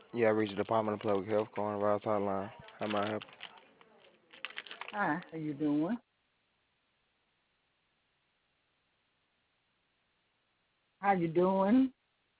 Yeah, I reached the Department of Public Health coronavirus hotline. How may I help Hi, how you doing? How you doing?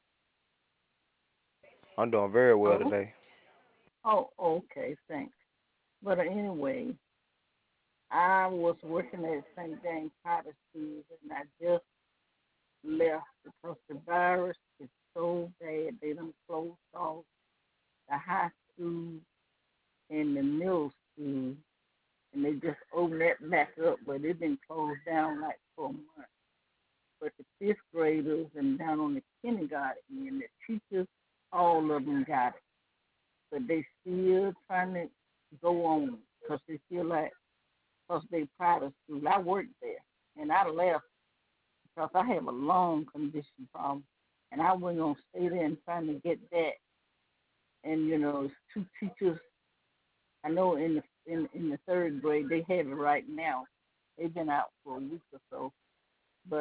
you? I'm doing very well Oh, today. okay, thanks. But anyway, I was working at St. James Potter Schools and I just left because the virus is so bad. They done closed off the high school and the middle school, and they just opened that back up, but it been closed down like for a month. But the fifth graders and down on the kindergarten and the teachers, all of them got it. But they still trying to go on because they feel like because they proud of school. I worked there and I left because I have a lung condition problem, and I wasn't gonna stay there and trying to get that. And it's two teachers. I know in the third grade they have it right now. They've been out for a week or so, but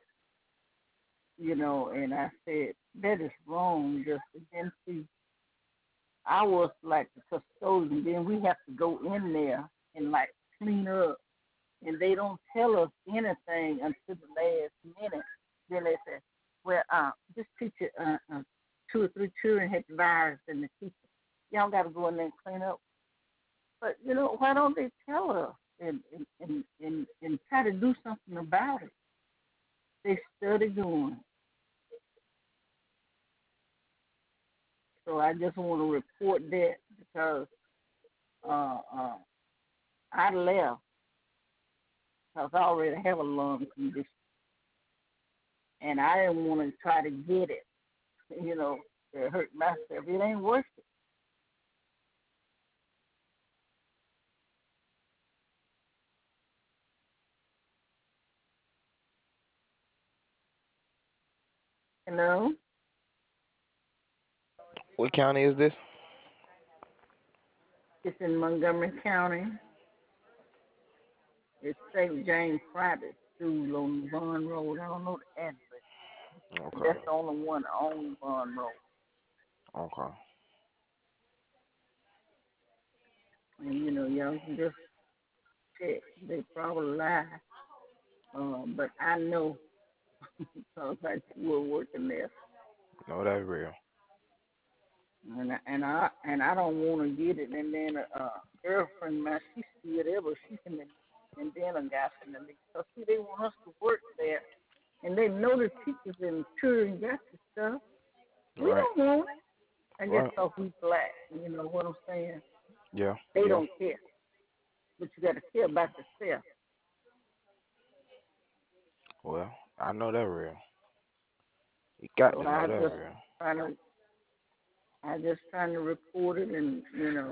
and I said that is wrong. Just again, see, I was like the custodian. Then we have to go in there and like clean up, and they don't tell us anything until the last minute. Then they say, "Well, this teacher, 2 or 3 children had the virus, and the teacher, y'all got to go in there and clean up." But why don't they tell us and try to do something about it? They study doing. So I just want to report that because uh, uh, I left because I already have a lung condition, and I didn't want to try to get it, to hurt myself. It ain't worth it. You know, What county is this? it's in Montgomery County. It's St. James Private School on Vaughn Road. I don't know the address, but Okay. that's the only one on Vaughn Road. Okay. And y'all can just check. They probably lie, but I know because I was working there. No, that's real. And I don't want to get it. And then girlfriend of mine, she still there, but she's in the and then a guy in the league. So see, they want us to work there, and they know the teachers and children got the stuff. We Right. don't want it. I guess Right. 'cause we black. You know what I'm saying? Yeah. They Yeah. don't care, but you got to care about yourself. Well, I know that real. You got So to know that real. trying to, I just trying to report it and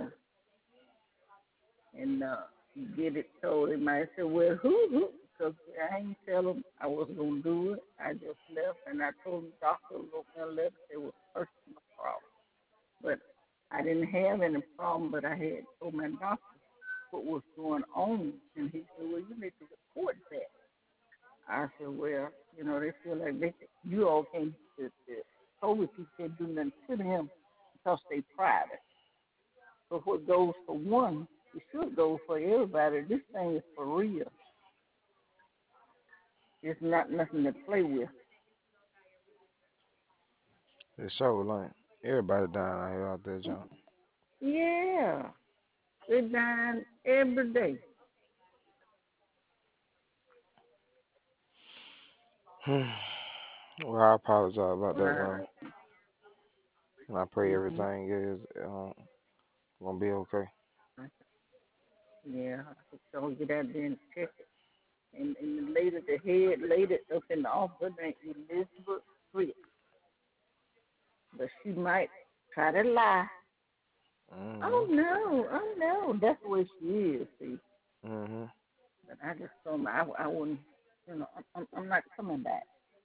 and get it told. They might say, well, who? Because I ain't tell them I wasn't going to do it. I just left, and I told the doctor wrote me a letter. It was personal problem. But I didn't have any problem, but I had told my doctor what was going on. And he said, well, you need to report that. I said, well, they feel like you all can't, the COVID people can't do nothing to them because they private. But what goes for one, it should go for everybody. This thing is for real. It's not nothing to play with. It's so like everybody dying out here out there, John. Yeah, they're dying every day. Well, I apologize about that, man. Right. And I pray Mhm. everything is gonna be okay. Yeah, so get out there and check it. And the lady, the head lady up in the office named Elizabeth Fritz, but she might try to lie. Mhm. Oh no, oh no, that's the way she is. See, Mhm. but I just told her I wouldn't. I'm not coming back.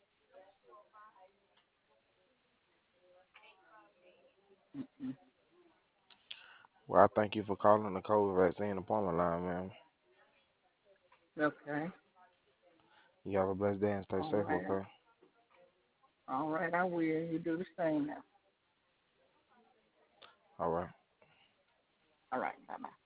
Mm-mm. Well, I thank you for calling the COVID vaccine appointment line, man. Okay. You have a blessed day and stay All safe, right. okay? All right, I will. You do the same now. All right. All right. Bye bye.